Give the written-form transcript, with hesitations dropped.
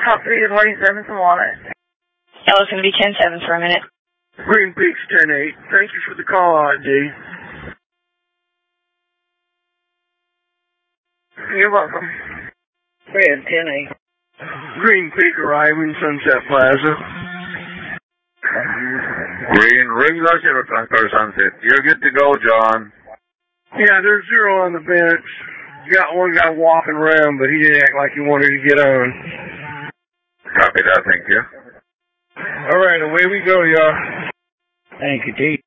Hop 3 departing 7 some water. Yellow's going to be 10-7 for a minute. Green Peaks 10-8. Thank you for the call, ID. You're welcome. Red 10-8. Green Peak arriving, Sunset Plaza. Green, ring rush or Sunset. You're good to go, John. Yeah, there's 0 on the bench. Got one guy walking around, but he didn't act like he wanted to get on. Copy that, thank you. All right, away we go, y'all. Thank you, T.